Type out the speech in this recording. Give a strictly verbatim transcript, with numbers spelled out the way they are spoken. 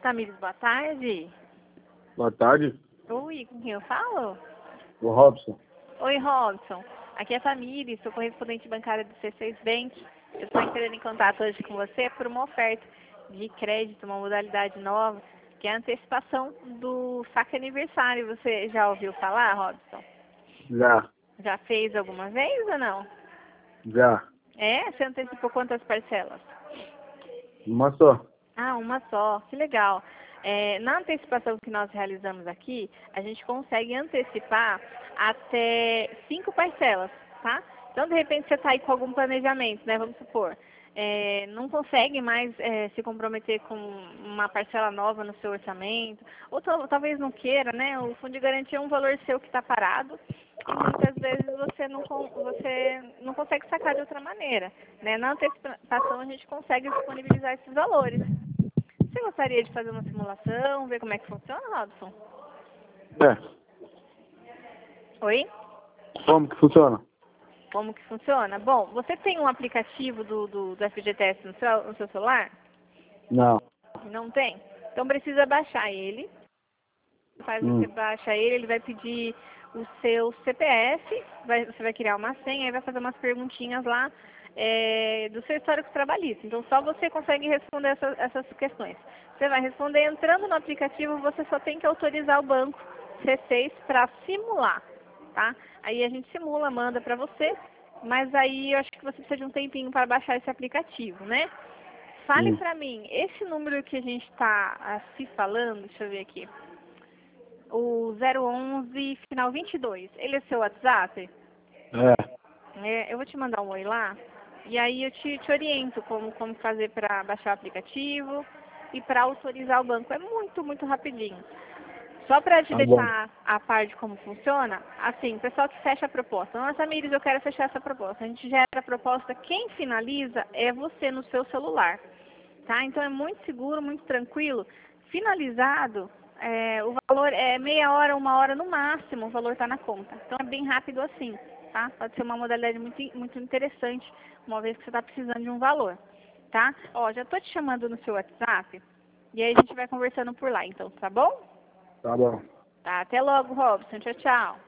Tamires, boa tarde. Boa tarde. Oi, com quem eu falo? O Robson. Oi, Robson. Aqui é a Tamires, sou correspondente bancária do C seis Bank. Eu estou entrando em contato hoje com você por uma oferta de crédito, uma modalidade nova, que é a antecipação do saque aniversário. Você já ouviu falar, Robson? Já. Já fez alguma vez ou não? Já. É? Você antecipou quantas parcelas? Uma só. Ah, uma só. Que legal. É, na antecipação que nós realizamos aqui, a gente consegue antecipar até cinco parcelas, tá? Então, de repente, você está aí com algum planejamento, né? Vamos supor. É, não consegue mais é, se comprometer com uma parcela nova no seu orçamento, ou tal- talvez não queira, né? O fundo de garantia é um valor seu que está parado e muitas vezes você não, con- você não consegue sacar de outra maneira, né? Na antecipação a gente consegue disponibilizar esses valores. Você gostaria de fazer uma simulação, ver como é que funciona, Robson? É. Oi? Como que funciona? Como que funciona? Bom, você tem um aplicativo do, do, do F G T S no seu, no seu celular? Não. Não tem? Então precisa baixar ele. Faz Hum. você baixa ele, ele vai pedir o seu C P F, vai, você vai criar uma senha e vai fazer umas perguntinhas lá é, do seu histórico trabalhista. Então só você consegue responder essa, essas questões. Você vai responder entrando no aplicativo, você só tem que autorizar o banco C seis para simular, tá? Aí a gente simula, manda para você, mas aí eu acho que você precisa de um tempinho para baixar esse aplicativo, né? Fale Hum. para mim, esse número que a gente está se falando, deixa eu ver aqui, o zero onze, final vinte e dois, ele é seu WhatsApp? É. É, eu vou te mandar um oi lá, e aí eu te, te oriento como, como fazer para baixar o aplicativo e para autorizar o banco. É muito, muito rapidinho. Só para te Tá bom. deixar a par de como funciona, assim, o pessoal que fecha a proposta. Nossa, Mires, eu quero fechar essa proposta. A gente gera a proposta, quem finaliza é você no seu celular. Tá? Então é muito seguro, muito tranquilo. Finalizado, é, o valor é meia hora, uma hora no máximo, o valor está na conta. Então é bem rápido assim, tá? Pode ser uma modalidade muito, muito interessante, uma vez que você está precisando de um valor, tá? Ó, já estou te chamando no seu WhatsApp e aí a gente vai conversando por lá, então, tá bom? Tá bom. Tá, até logo, Robson. Tchau, tchau.